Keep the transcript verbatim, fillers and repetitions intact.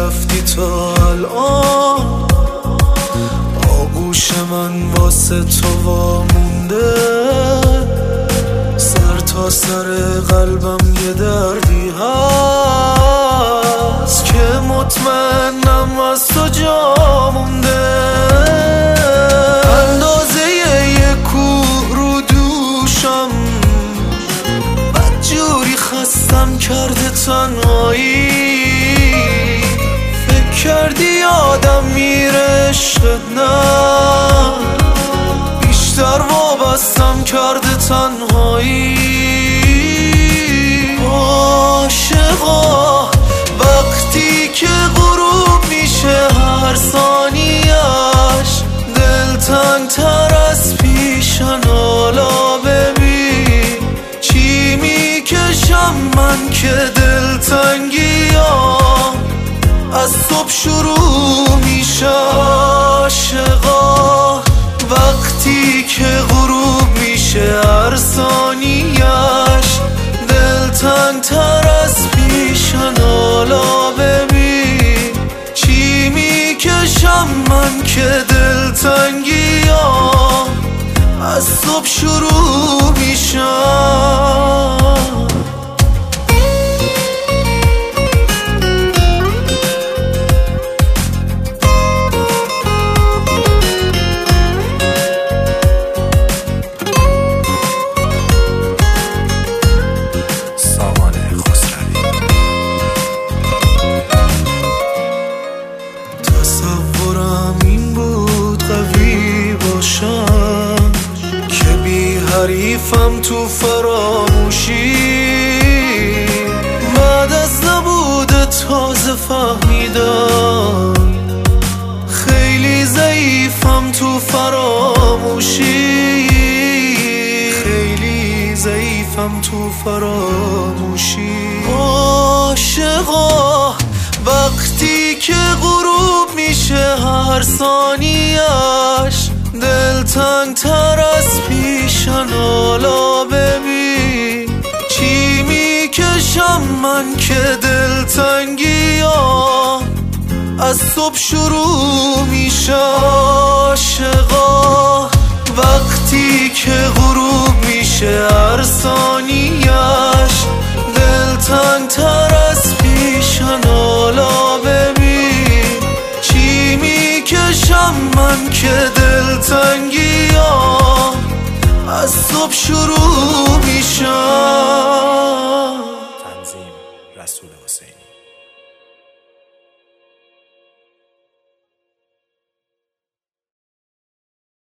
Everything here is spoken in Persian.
رفتی تا الان، آغوش من واسه تو وامونده، سر تا سر قلبم یه دردی هست که مطمئنم از تو جا مونده. اندازه یه کوه رو دوشم، بدجوری خستم کرده تنهایی. فکر کردی آدم میره عشقت، نه بیشتر وابستم کرده تنهایی. عاشقا وقتی که غروب میشه هر ثانیش دلتنگ تر از پیشن، حالا ببین چی میکشم من که دلتنگیام از صبح شروع میشه. عاشقا وقتی که غروب میشه هر ثانیش دلتنگ تر از پیشن، حالا ببین چی میکشم من که دلتنگیام از صبح شروع میشم. تصورم این بود قوی باشم که بی حریفم تو فراموشی. بعد از نبود تازه فهمیدم خیلی ضعیفم تو فراموشی. خیلی ضعیفم تو فراموشی. عاشقا وقتی که غروب میشه هر ثانیش دلتنگ تر از پیشن، حالا ببین چی میکشم من که دلتنگیام از صبح شروع میشه. عاشقا وقتی که غروب میشه هر ثانیش دلتنگ تر از پیشن، حالا ببین چی میکشم من که دلتنگیام از صبح شروع